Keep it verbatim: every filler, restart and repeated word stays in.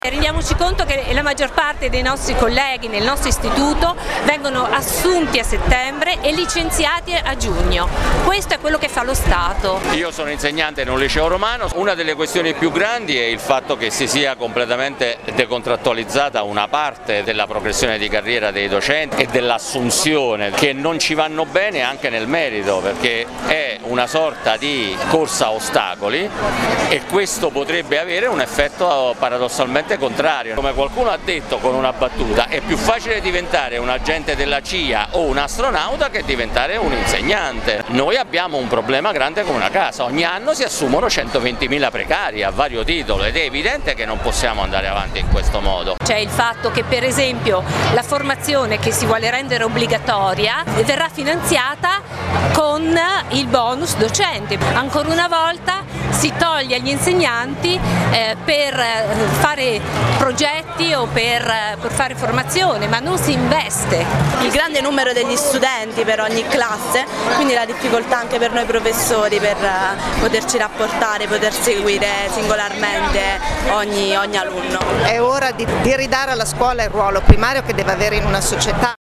Rendiamoci conto che la maggior parte dei nostri colleghi nel nostro istituto vengono assunti a settembre e licenziati a giugno. Questo è quello che fa lo Stato. Io sono insegnante in un liceo romano, una delle questioni più grandi è il fatto che si sia completamente decontrattualizzata una parte della progressione di carriera dei docenti e dell'assunzione, che non ci vanno bene anche nel merito, perché è una sorta di corsa a ostacoli e questo potrebbe avere un effetto paradossalmente contrario. Come qualcuno ha detto con una battuta, è più facile diventare un agente della C I A o un astronauta che diventare un insegnante. Noi abbiamo un problema grande come una casa, ogni anno si assumono centoventimila precari a vario titolo ed è evidente che non possiamo andare avanti in questo modo. C'è il fatto che per esempio la formazione che si vuole rendere obbligatoria verrà finanziata con il bonus docente. Ancora una volta si toglie agli insegnanti eh, per fare progetti o per, per fare formazione, ma non si investe. Il grande numero degli studenti per ogni classe, quindi la difficoltà anche per noi professori per poterci rapportare, poter seguire singolarmente ogni, ogni alunno. È ora di, di ridare alla scuola il ruolo primario che deve avere in una società.